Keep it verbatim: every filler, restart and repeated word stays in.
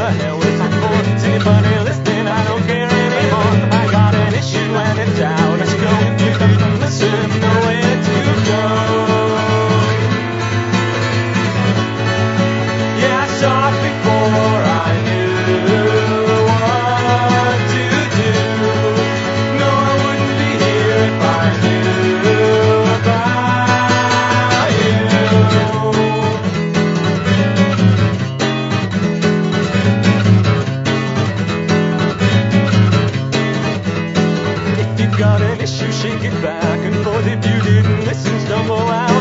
the hell is it for? Is anybody listening? I don't care anymore. I got an issue and it's out. Let's go. Pick up and listen. Nowhere to go. Yeah, I saw it before I knew what to do. No, I wouldn't be here if I knew about you. If you've got an issue, shake it back and forth. If you didn't listen, stumble out.